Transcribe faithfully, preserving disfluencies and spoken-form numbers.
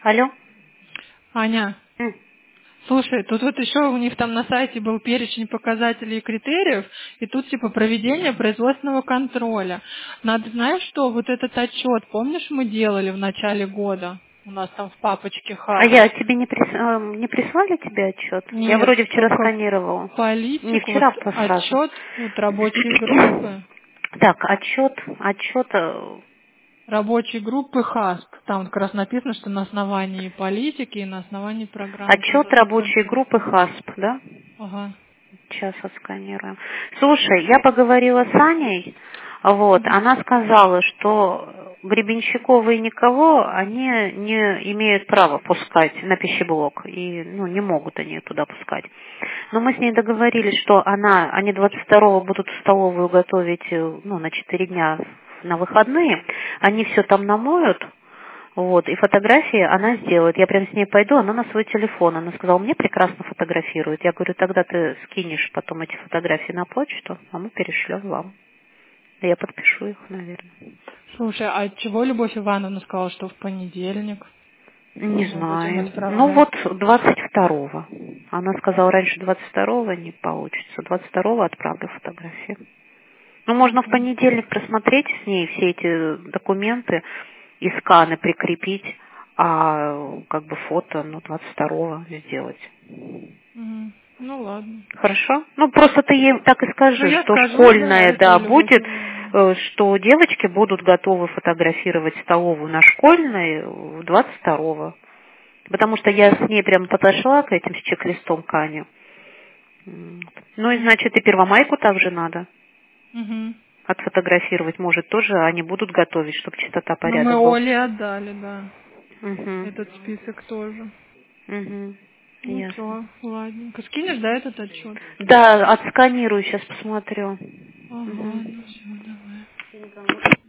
Алло. Аня, М. слушай, тут вот еще у них там на сайте был перечень показателей и критериев, и тут типа проведение производственного контроля. Надо, знаешь что, вот этот отчет, помнишь, мы делали в начале года? У нас там в папочке А Хабр. я тебе не, прис... э, не прислали тебе отчет? Я Нет, вроде вчера только сканировала. Не политику, вот вчера, а сразу. отчет, вот рабочие группы, Так, отчет, отчет. э, рабочие группы ХАСП. Там вот как раз написано, что на основании политики и на основании программы Отчет производственного рабочей контроля. группы ХАСП, да? Ага. Сейчас отсканируем. Слушай, я поговорила с Аней, вот, она сказала, что Гребенщикова и никого они не имеют права пускать на пищеблок, и ну, не могут они туда пускать. Но мы с ней договорились, что она, они двадцать второго будут в столовую готовить э, ну, на четыре дня на выходные, они все там намоют. Вот, и фотографии она сделает. Я прям с ней пойду, она на свой телефон. Она сказала, мне прекрасно фотографирует. Я говорю, тогда ты скинешь потом эти фотографии на почту, а мы перешлем вам. Я подпишу их, наверное. Слушай, а чего Любовь Ивановна сказала, что в понедельник Не мы будем знаю. Ну отправлять? вот двадцать второго. Она сказала, раньше двадцать второго не получится. двадцать второго отправлю фотографии. Ну, можно в понедельник просмотреть с ней все эти документы и сканы прикрепить, а как бы фото, ну, двадцать второго сделать. Мгм. Ну ладно. Хорошо? Ну, просто ты ей так и Ну скажи, я что скажу, да, школьная, это да, Любовь будет, Ивановна. э, что девочки будут готовы фотографировать столовую на школьной в двадцать второго. Потому что я с ней прям подошла к этим с чек-листом к Ане. М. Ну и значит и первомайку также надо Угу. отфотографировать. Может тоже они будут готовить, чтобы чистота, Ну мы порядок был. Оле отдали, да. Угу. Этот список тоже. Угу. Ну Ясно. что, ладненько. Скинешь, да, этот отчет? Да, отсканирую, сейчас посмотрю. Ага, Угу. ну все, давай.